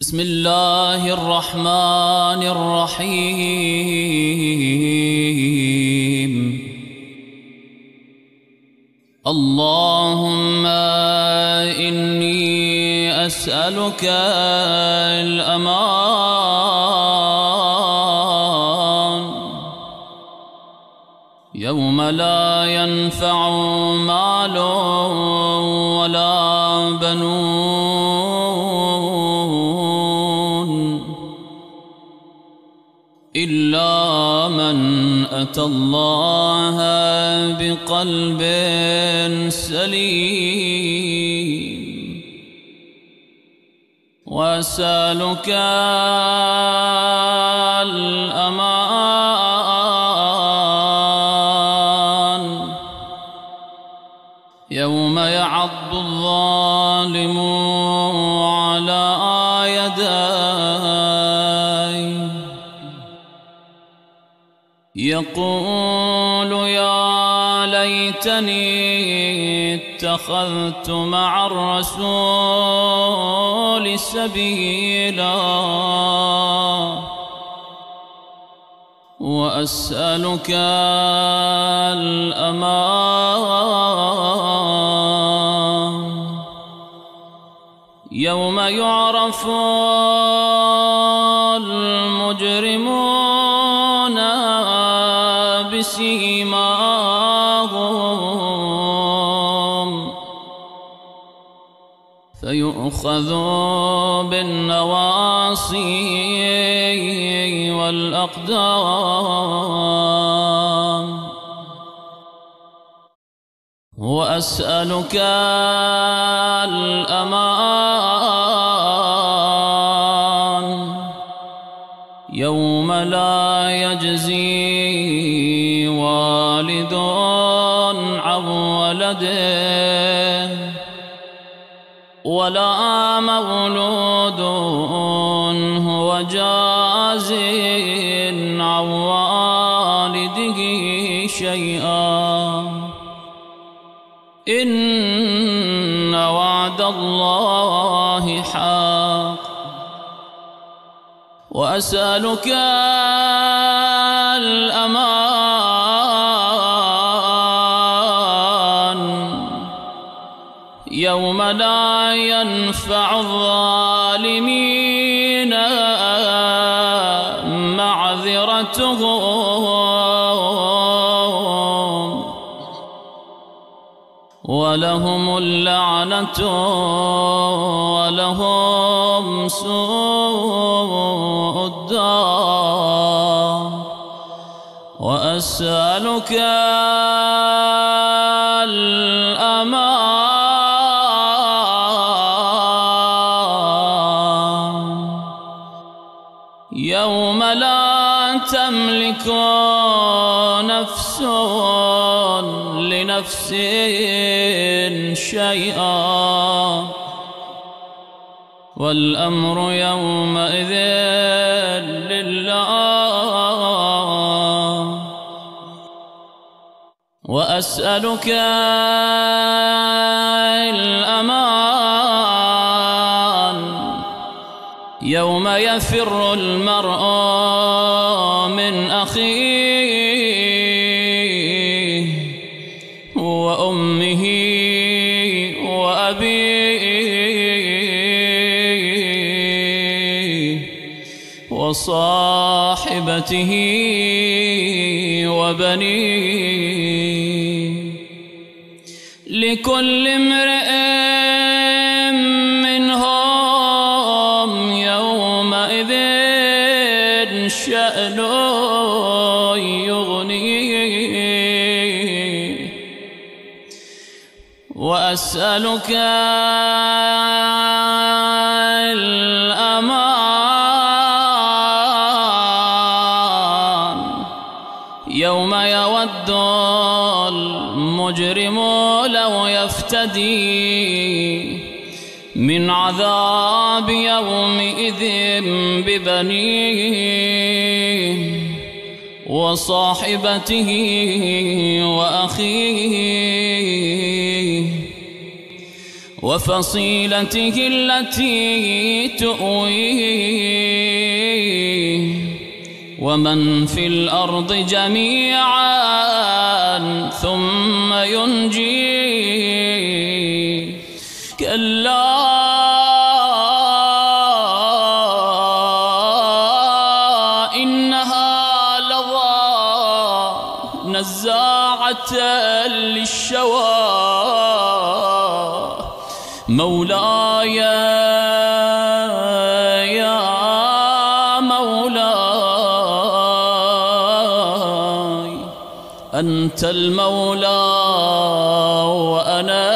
بسم الله الرحمن الرحيم. اللهم إني أسألك الأمان يوم لا ينفع مال ولا بنون إلا من أتى الله بقلب سليم. وأسألك الأمان يوم يعض الظالم على يديه يقول يا ليتني اتخذت مع الرسول سبيلا. وأسألك الأمان يوم يعرف المجرمون بسيماهم فيؤخذ بالنواصي والأقدام. وأسألك الأمان يوم لا يجزي والد عن ولده ولا مولود هو جاز عن والده شيئا. إن وعد الله حق. وأسألك الأمان يوم لا ينفع الظالمين معذرتهم ولهم اللعنة ولهم سوء الدار. وأسألك الأمان يوم لا تملك نفس لنفس شيئا والأمر يومئذ لله. وأسألك الأمان يوم يفر المرء من أخيه وأمه وأبيه وصاحبته وبنيه لكل امرئ منهم يومئذ شأن يغنيه. وأسألك الأمان يوم يود المجرم لو يفتدي من عذاب يومئذ ببنيه وصاحبته وأخيه وفصيلته التي تؤويه ومن في الأرض جميعا ثم ينجيه كلا إنها لظى نزاعة للشوى مولاي يا مولاي أنت المولى وأنا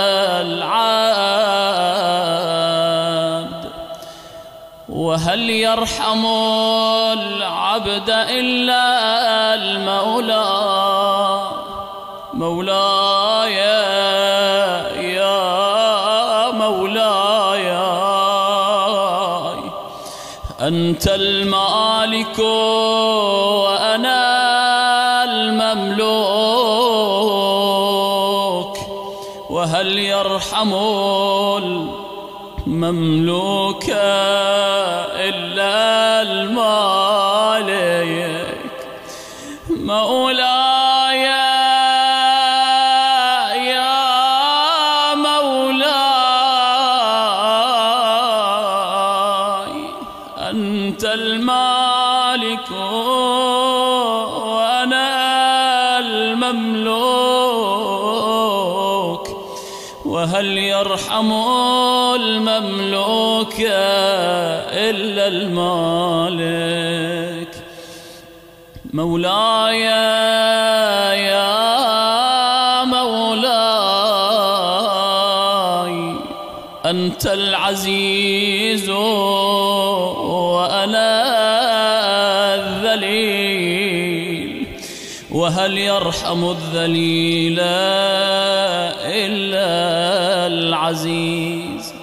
العبد وهل يرحم العبد إلا المولى مولاي يا مولاي أنت المالك وأنا المملوك وهل يرحم المملوك إلا المالك مولاي يا مولاي أنت المالك وأنا المملوك وهل يرحم المملوك إلا المالك مولاي يا مولاي أنت العزيز وأنا الذليل وهل يرحم الذليل إلا العزيز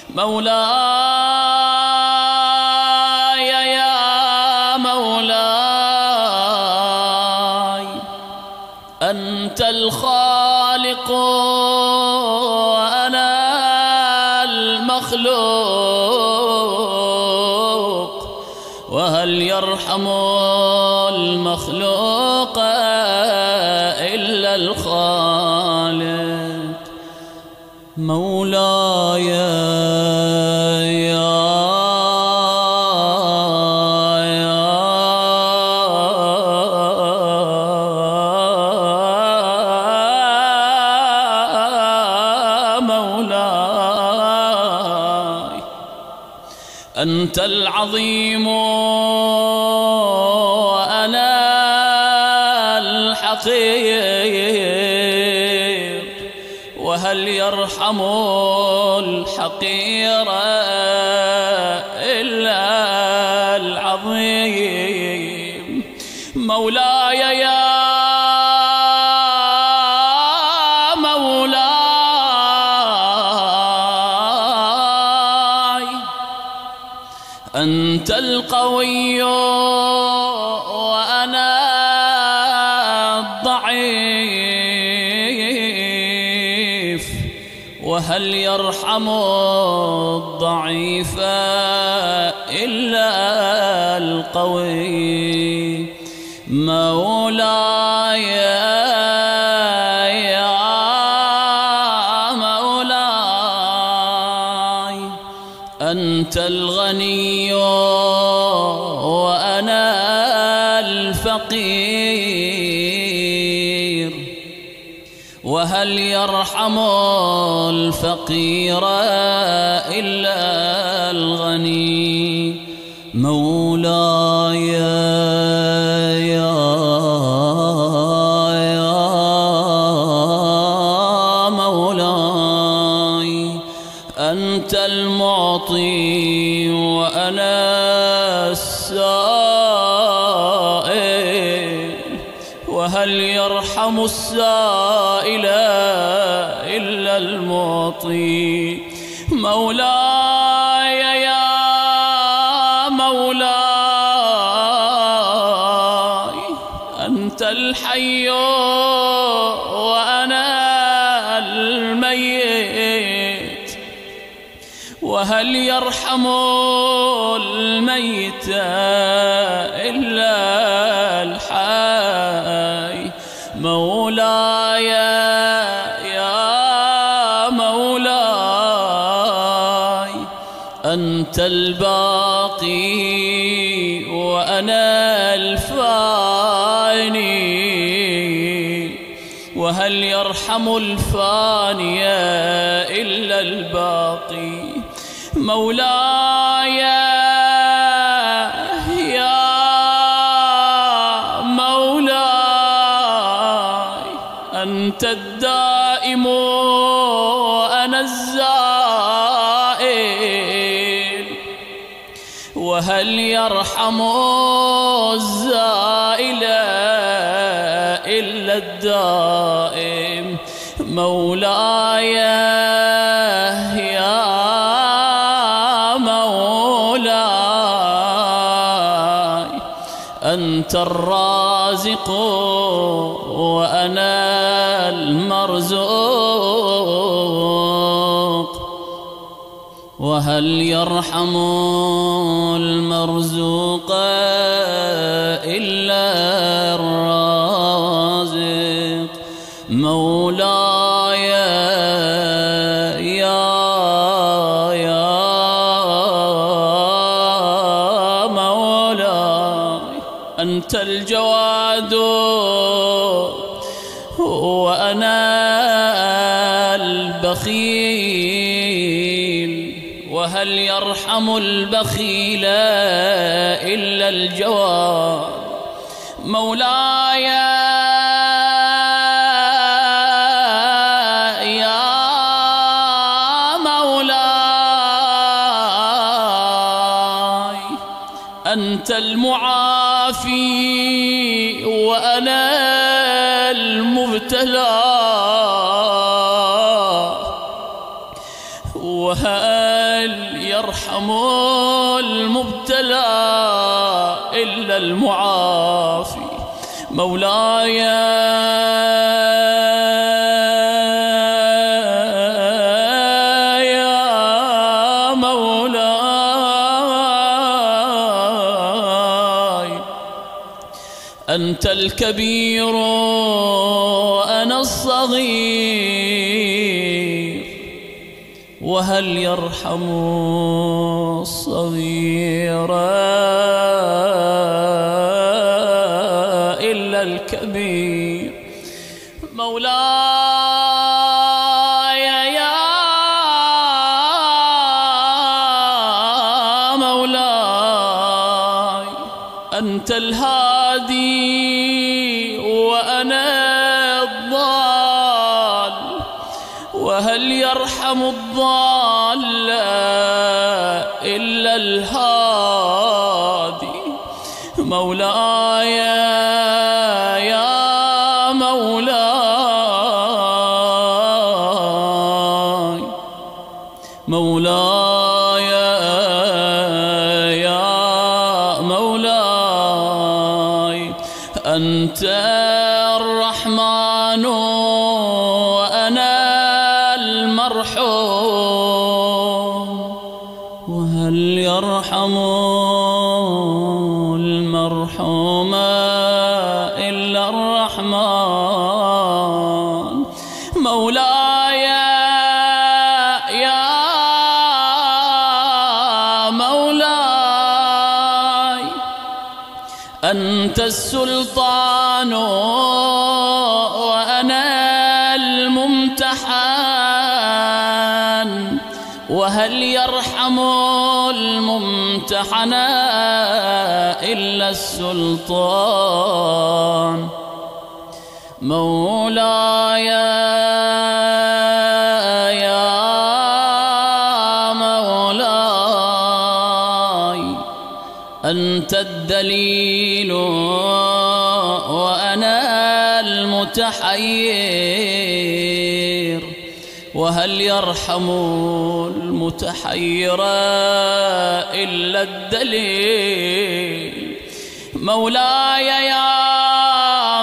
مولاي يا مولاي أنت الخالق وأنا المخلوق وهل يرحم المخلوق إلا الخالق مولاي يا مولاي أنت العظيم وأنا الحقير وهل يرحم الحقير إلا العظيم مولاي يا مولاي أنت القوي وأنا الضعيف وهل يرحم الضعيف إلا القوي مولاي يا مولاي أنت الغني وأنا الفقير وهل يرحم الفقير إلا الغني مولاي يا مولاي أنت المعطي وأنا السائل وهل يرحم السائل إلا المعطي مولاي يا مولاي أنت الحي وأنا الميت وهل يرحم الميت إلا الحي مولاي يا مولاي أنت الباقي وأنا الفاني وهل يرحم الفاني إلا الباقي مولاي يا مولاي أنت الدائم وأنا الزائل وهل يرحم الزائل إلا الدائم مولاي يا مولاي أنت الرازق وأنا المرزوق وهل يرحم المرزوق إلا الرازق مولاي يا مولاي أنت الجواد وأنا البخيل وهل يرحم البخيل إلا الجواد مولاي يا مولاي أنت المعافي وأنا المبتلى وهل يرحم المبتلى إلا المعافي مولاي يا مولاي أنت الكبير وأنا الصغير وهل يرحم الصغير إلا الكبير مولاي يا مولاي أنت الهادي وأنا الضال وهل يرحم الضال إلا الهادي مولاي يا مولاي مولاي يا مولاي أنت الرحمن وأنا المرحوم وهل يرحم المرحوم إلا الرحمن مولاي يا مولاي أنت السلطان وأنا الممتحن وهل يرحم الممتحن إلا السلطان مولاي يا مولاي أنت الدليل وأنا المتحير وهل يرحم المتحير إلا الدليل مولاي يا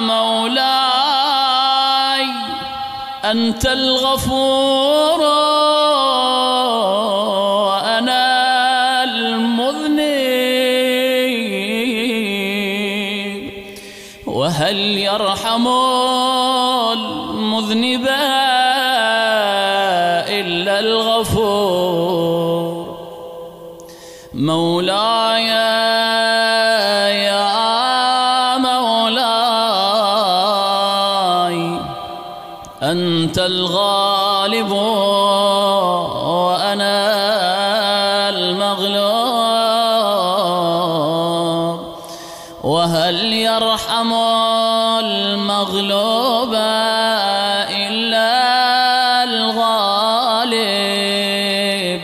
مولاي أنت الغفور وهل يرحم المذنب إلا الغفور. مولاي يا مولاي أنت الغالب وأنا المغلوب، وهل يرحم المغلوب إلا الغالب.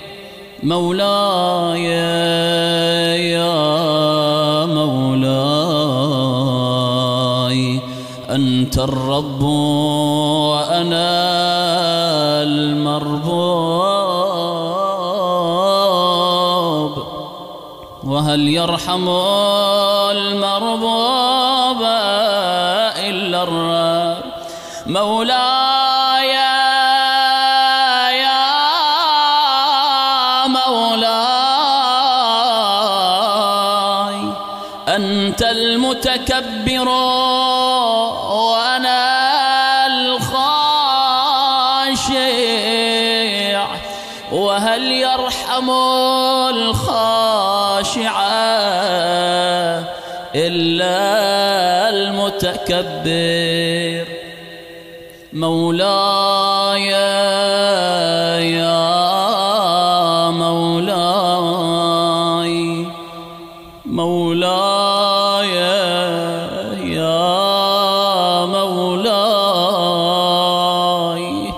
مولاي يا مولاي أنت الرب وأنا المربوب، وهل يرحم المربوب إلا الرب. مولاي يا مولاي أنت المتكبر وأنا الخاشع، وهل يرحم الخاشع إلا المتكبر. مولاي يا مولاي مولاي يا مولاي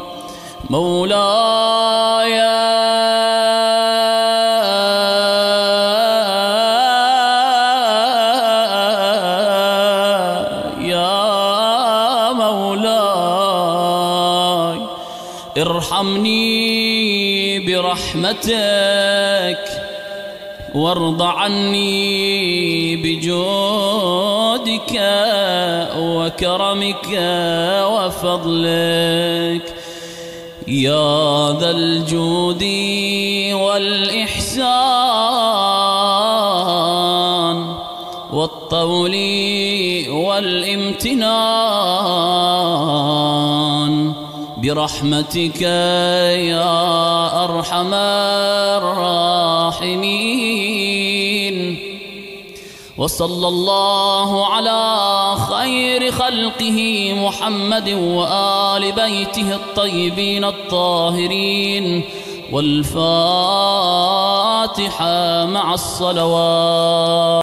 مولاي يا مولاي ارحمني برحمتك وارض عني بجودك وكرمك وفضلك يا ذا الجود والإحسان والطول والامتنان، برحمتك يا أرحم الراحمين. وصلى الله على خير خلقه محمد وآل بيته الطيبين الطاهرين، والفاتحة مع الصلوات.